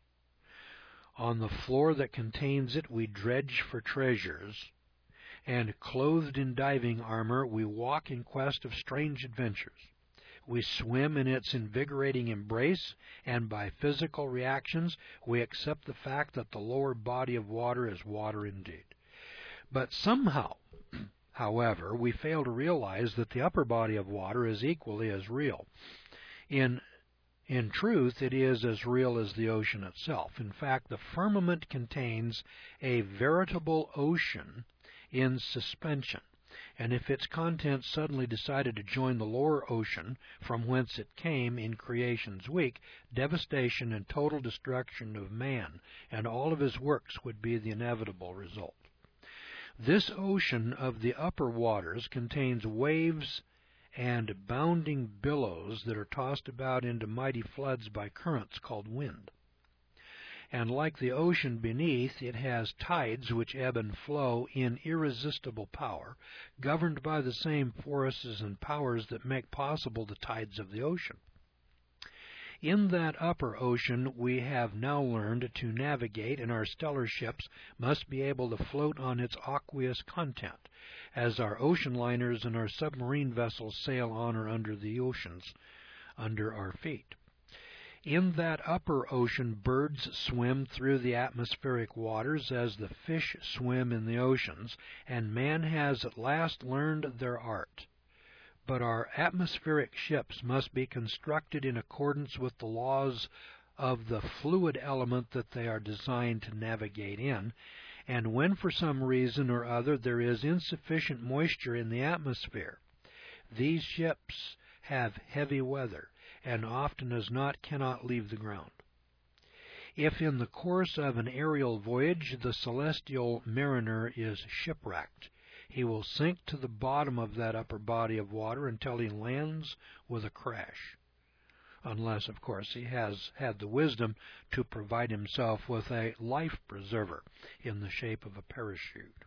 On the floor that contains it we dredge for treasures, and clothed in diving armor we walk in quest of strange adventures. We swim in its invigorating embrace, and by physical reactions we accept the fact that the lower body of water is water indeed. But somehow, however, we fail to realize that the upper body of water is equally as real. In In truth, it is as real as the ocean itself. In fact, the firmament contains a veritable ocean in suspension, and if its contents suddenly decided to join the lower ocean from whence it came in creation's week, devastation and total destruction of man and all of his works would be the inevitable result. This ocean of the upper waters contains waves and bounding billows that are tossed about into mighty floods by currents called wind. And like the ocean beneath, it has tides which ebb and flow in irresistible power, governed by the same forces and powers that make possible the tides of the ocean. In that upper ocean we have now learned to navigate, and our stellar ships must be able to float on its aqueous content, as our ocean liners and our submarine vessels sail on or under the oceans under our feet. In that upper ocean birds swim through the atmospheric waters as the fish swim in the oceans, and man has at last learned their art. But our atmospheric ships must be constructed in accordance with the laws of the fluid element that they are designed to navigate in, and when for some reason or other there is insufficient moisture in the atmosphere, these ships have heavy weather, and often as not cannot leave the ground. If in the course of an aerial voyage the celestial mariner is shipwrecked, he will sink to the bottom of that upper body of water until he lands with a crash, unless, of course, he has had the wisdom to provide himself with a life preserver in the shape of a parachute.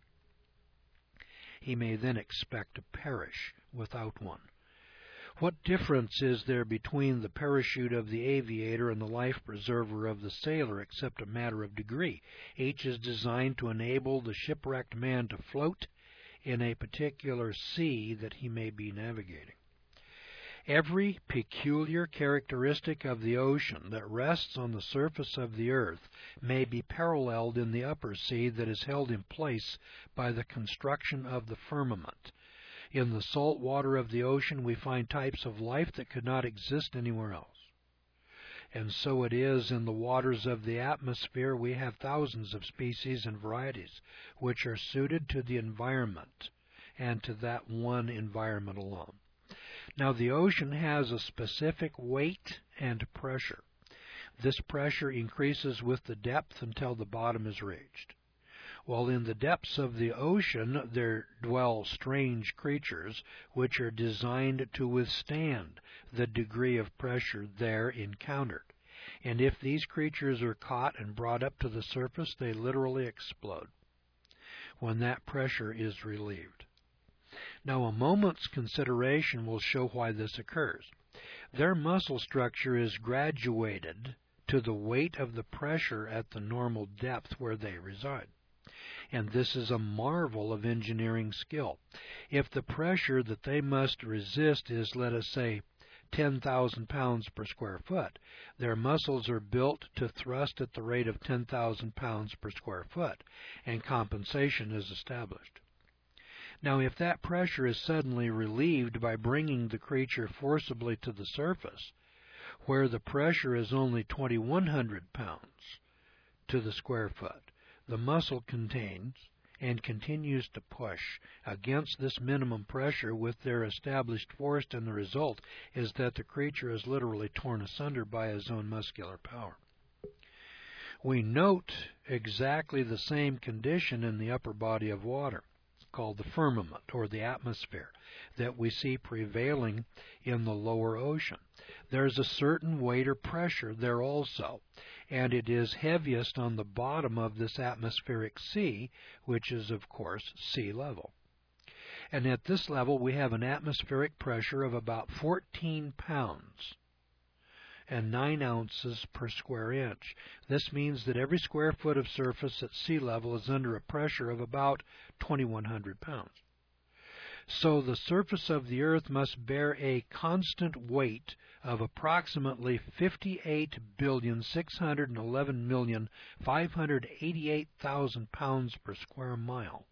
He may then expect to perish without one. What difference is there between the parachute of the aviator and the life preserver of the sailor except a matter of degree? Each is designed to enable the shipwrecked man to float in a particular sea that he may be navigating. Every peculiar characteristic of the ocean that rests on the surface of the earth may be paralleled in the upper sea that is held in place by the construction of the firmament. In the salt water of the ocean we find types of life that could not exist anywhere else. And so it is in the waters of the atmosphere. We have thousands of species and varieties which are suited to the environment and to that one environment alone. Now the ocean has a specific weight and pressure. This pressure increases with the depth until the bottom is reached. while in the depths of the ocean there dwell strange creatures which are designed to withstand the degree of pressure there encountered. And if these creatures are caught and brought up to the surface, they literally explode when that pressure is relieved. Now, a moment's consideration will show why this occurs. Their muscle structure is graduated to the weight of the pressure at the normal depth where they reside. And this is a marvel of engineering skill. If the pressure that they must resist is, let us say, ten thousand pounds per square foot, their muscles are built to thrust at the rate of ten thousand pounds per square foot, and compensation is established. Now, if that pressure is suddenly relieved by bringing the creature forcibly to the surface, where the pressure is only twenty-one hundred pounds to the square foot, the muscle contains and continues to push against this minimum pressure with their established force, and the result is that the creature is literally torn asunder by his own muscular power. We note exactly the same condition in the upper body of water, called the firmament, or the atmosphere, that we see prevailing in the lower ocean. There's a certain weight or pressure there also, and it is heaviest on the bottom of this atmospheric sea, which is, of course, sea level. And at this level, we have an atmospheric pressure of about fourteen pounds and nine ounces per square inch. This means that every square foot of surface at sea level is under a pressure of about twenty-one hundred pounds. So the surface of the earth must bear a constant weight of approximately fifty-eight billion six hundred eleven million five hundred eighty-eight thousand pounds per square mile.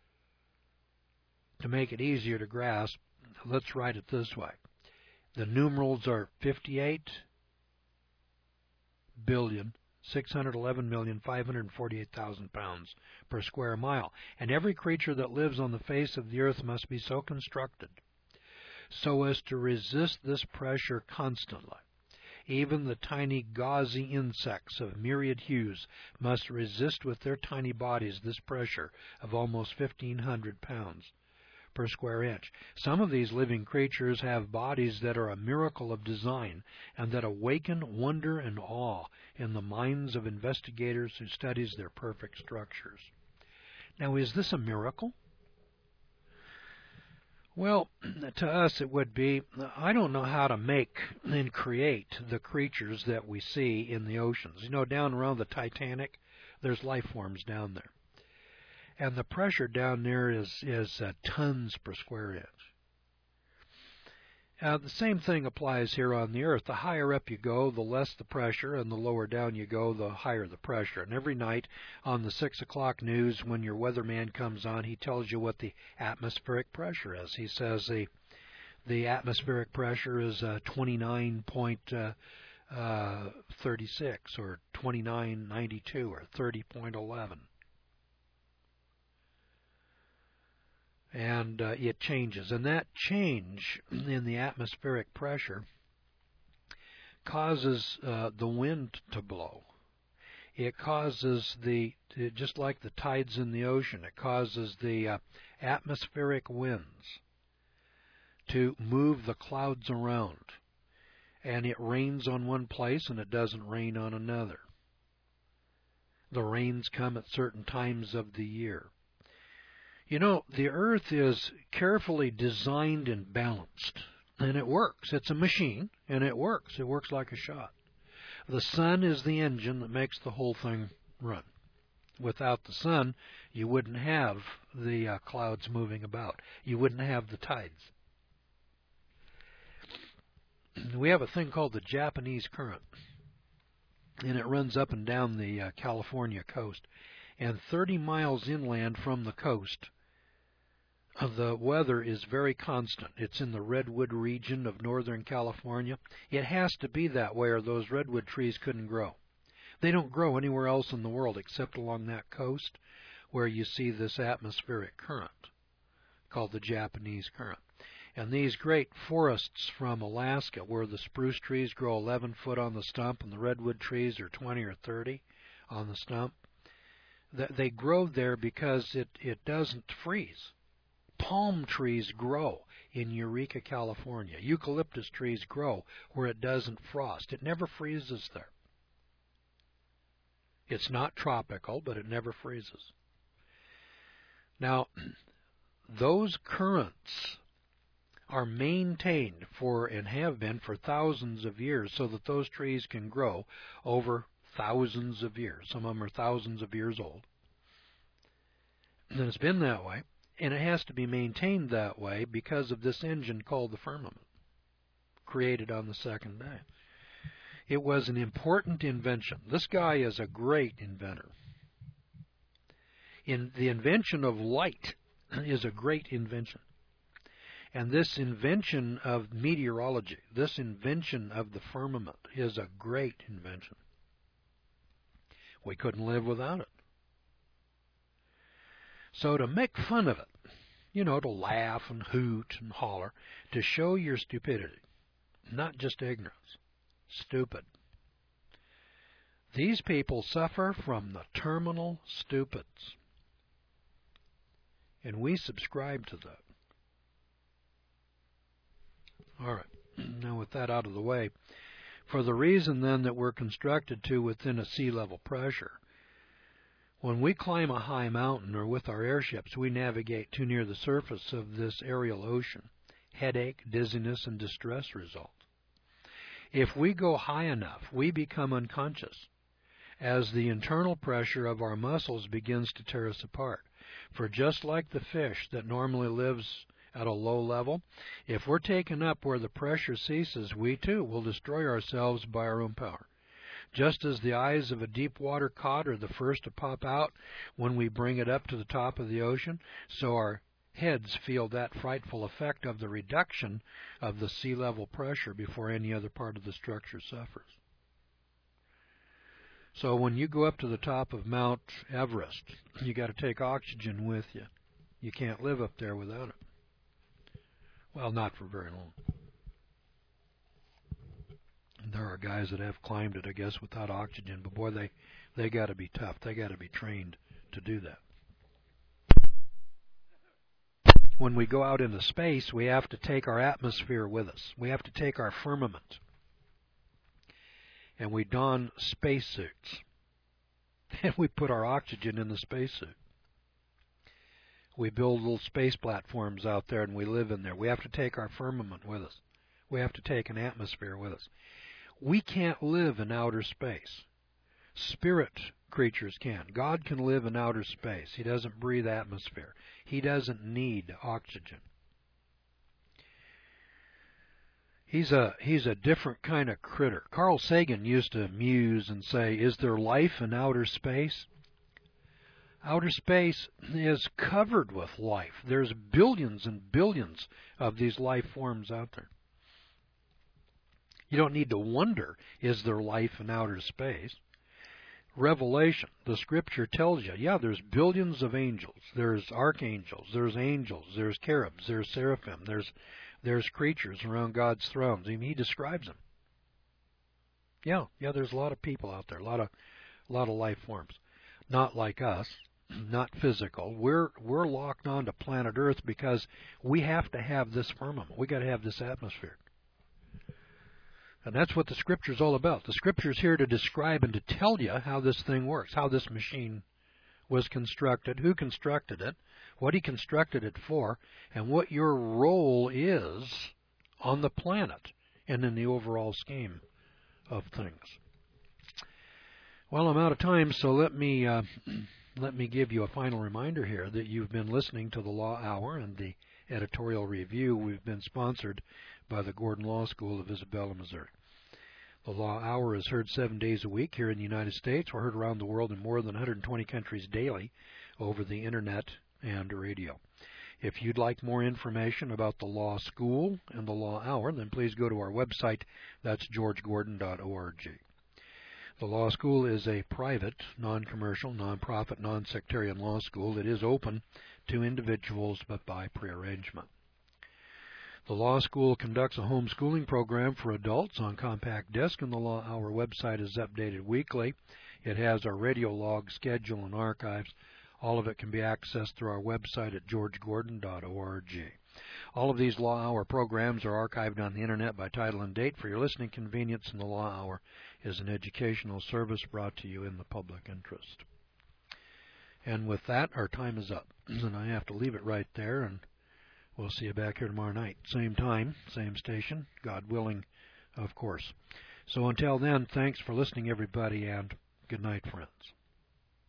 To make it easier to grasp, let's write it this way. The numerals are fifty-eight billion six hundred eleven million five hundred forty-eight thousand pounds per square mile. And every creature that lives on the face of the earth must be so constructed so as to resist this pressure constantly. Even the tiny gauzy insects of myriad hues must resist with their tiny bodies this pressure of almost fifteen hundred pounds per square inch. Some of these living creatures have bodies that are a miracle of design and that awaken wonder and awe in the minds of investigators who studies their perfect structures. Now, is this a miracle? Well, to us it would be. I don't know how to make and create the creatures that we see in the oceans. You know, down around the Titanic, there's life forms down there. And the pressure down there is, is uh, tons per square inch. Uh, the same thing applies here on the earth. The higher up you go, the less the pressure, and the lower down you go, the higher the pressure. And every night on the six o'clock news, when your weatherman comes on, he tells you what the atmospheric pressure is. He says the the atmospheric pressure is uh, twenty-nine point three six or twenty-nine ninety-two or thirty point one one. And uh, it changes. And that change in the atmospheric pressure causes uh, the wind to blow. It causes the, just like the tides in the ocean, it causes the uh, atmospheric winds to move the clouds around. And it rains on one place and it doesn't rain on another. The rains come at certain times of the year. You know, the earth is carefully designed and balanced, and it works. It's a machine, and it works. It works like a shot. The sun is the engine that makes the whole thing run. Without the sun, you wouldn't have the uh, clouds moving about. You wouldn't have the tides. We have a thing called the Japanese current, and it runs up and down the uh, California coast. And thirty miles inland from the coast, the weather is very constant. It's in the redwood region of northern California. It has to be that way or those redwood trees couldn't grow. They don't grow anywhere else in the world except along that coast where you see this atmospheric current called the Japanese current. And these great forests from Alaska where the spruce trees grow eleven foot on the stump and the redwood trees are twenty or thirty on the stump, they grow there because it, it doesn't freeze. Palm trees grow in Eureka, California. Eucalyptus trees grow where it doesn't frost. It never freezes there. It's not tropical, but it never freezes. Now, those currents are maintained for and have been for thousands of years so that those trees can grow over thousands of years. Some of them are thousands of years old. And it's been that way, and it has to be maintained that way because of this engine called the firmament, created on the second day. It was an important invention. This guy is a great inventor. In the invention of light is a great invention. And this invention of meteorology, this invention of the firmament is a great invention. We couldn't live without it. So to make fun of it, you know, to laugh and hoot and holler, to show your stupidity, not just ignorance, stupid. These people suffer from the terminal stupids. And we subscribe to that. All right, now with that out of the way, for the reason then that we're constructed to within a sea level pressure, when we climb a high mountain or with our airships, we navigate too near the surface of this aerial ocean. Headache, dizziness, and distress result. If we go high enough, we become unconscious as the internal pressure of our muscles begins to tear us apart. For just like the fish that normally lives at a low level, if we're taken up where the pressure ceases, we too will destroy ourselves by our own power. Just as the eyes of a deep water cod are the first to pop out when we bring it up to the top of the ocean, so our heads feel that frightful effect of the reduction of the sea level pressure before any other part of the structure suffers. So when you go up to the top of Mount Everest, you got to take oxygen with you. You can't live up there without it. Well, not for very long. And there are guys that have climbed it, I guess, without oxygen, but boy, they they got to be tough. They got to be trained to do that. When we go out into space, we have to take our atmosphere with us. We have to take our firmament. And we don spacesuits. And we put our oxygen in the spacesuit. We build little space platforms out there and we live in there. We have to take our firmament with us. We have to take an atmosphere with us. We can't live in outer space. Spirit creatures can. God can live in outer space. He doesn't breathe atmosphere. He doesn't need oxygen. He's a he's a different kind of critter. Carl Sagan used to muse and say, is there life in outer space? Outer space is covered with life. There's billions and billions of these life forms out there. You don't need to wonder, is there life in outer space? Revelation, the scripture tells you, yeah, there's billions of angels. There's archangels, there's angels, there's cherubs, there's seraphim, there's there's creatures around God's throne. I mean, he describes them. Yeah, yeah, there's a lot of people out there, a lot of a lot of life forms. Not like us, not physical. We're we're locked onto planet Earth because we have to have this firmament. We got to have this atmosphere. And that's what the Scripture is all about. The Scripture is here to describe and to tell you how this thing works, how this machine was constructed, who constructed it, what he constructed it for, and what your role is on the planet and in the overall scheme of things. Well, I'm out of time, so let me uh, let me give you a final reminder here that you've been listening to the Law Hour and the editorial review. We've been sponsored by the Gordon Law School of Isabella, Missouri. The Law Hour is heard seven days a week here in the United States. We're heard around the world in more than one hundred twenty countries daily over the Internet and radio. If you'd like more information about the Law School and the Law Hour, then please go to our website. That's george gordon dot org. The Law School is a private, non-commercial, non-profit, non-sectarian law school that is open to individuals but by prearrangement. The law school conducts a homeschooling program for adults on compact disc, and the Law Hour website is updated weekly. It has our radio log, schedule, and archives. All of it can be accessed through our website at george gordon dot org. All of these Law Hour programs are archived on the Internet by title and date for your listening convenience, and the Law Hour is an educational service brought to you in the public interest. And with that, our time is up, and I have to leave it right there, and we'll see you back here tomorrow night. Same time, same station, God willing, of course. So until then, thanks for listening, everybody, and good night, friends.